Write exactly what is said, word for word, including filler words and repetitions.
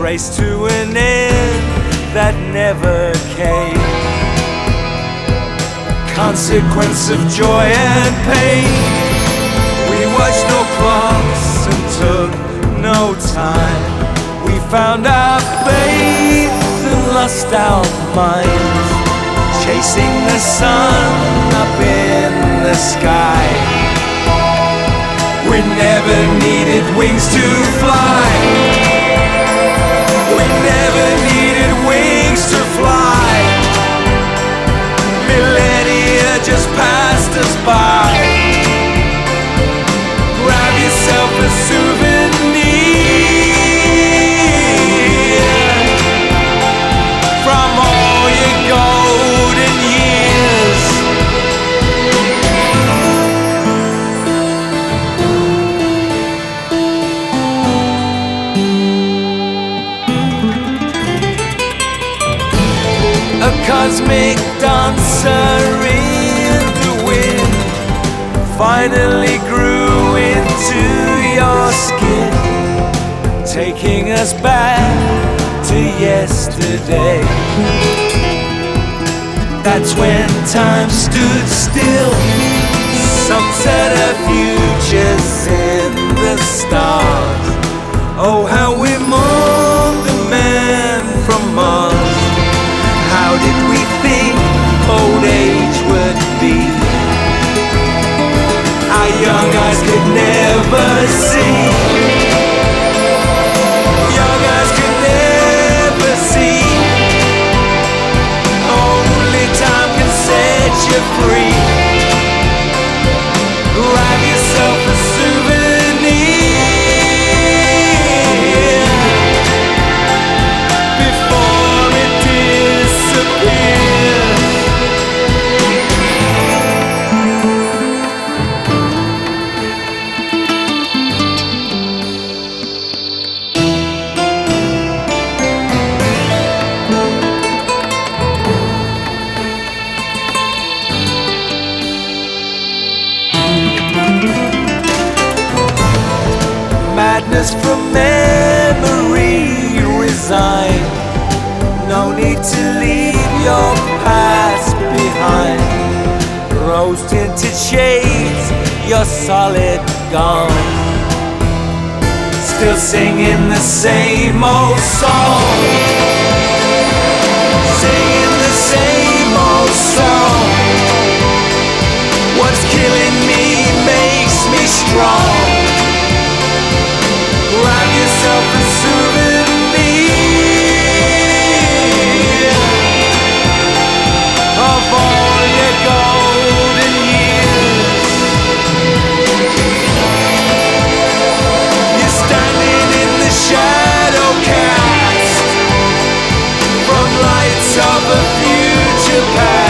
race to an end that never came. Consequence of joy and pain. We watched no clocks and took no time. We found our faith and lost our minds, chasing the sun up in the sky. We never needed wings to fly. We never needed wings to fly. Millennia just passed us by. Grab yourself a souvenir from all your golden years. A cosmic dancer in the wind finally grew into your skin, taking us back to yesterday. That's when time stood still. Some said a future's in the stars. Oh, how we mourned the man from Mars. How did we think old age would be? Our young eyes could never see. Young eyes could never see. Only time can set you free. Grab yourself a souvenir before it disappears. Madness from memory resigned. No need to leave your past behind. Rose tinted shades, you're solid gone. Still singing the same old song. Singing the same old song. What's killing me makes me strong. Grab yourself a souvenir of all your golden years. You're standing in the shadow cast from lights of a future past.